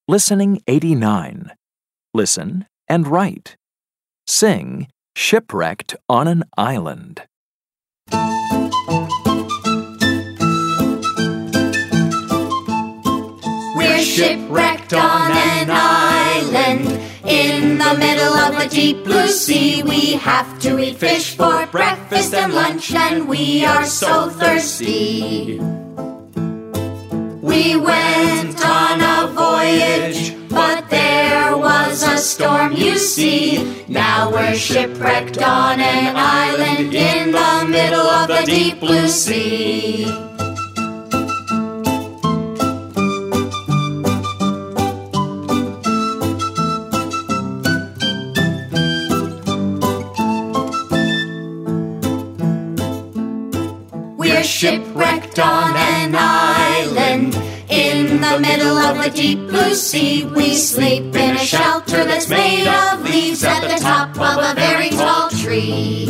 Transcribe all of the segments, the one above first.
Listening 89. Listen and write. Sing Shipwrecked on an Island. We're shipwrecked on an island in the middle of the deep blue sea. We have to eat fish for breakfast and lunch, and we are so thirsty. We went on a voyage, but there was a storm, you see. Now we're shipwrecked on an island in the middle of the deep blue sea. We're shipwrecked on an island in the middle of the deep blue sea. We sleep in a shelter that's made of leaves at the top of a very tall tree.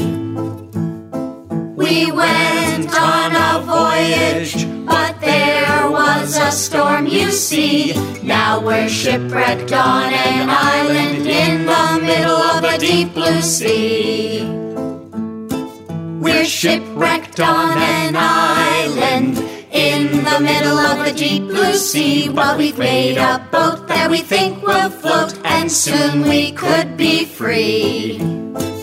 We went on a voyage, but there was a storm, you see. Now we're shipwrecked on an island in the middle of the deep blue sea. We're shipwrecked on an island in the middle of the deep blue sea. Well, we've made a boat that we think will float, and soon we could be free.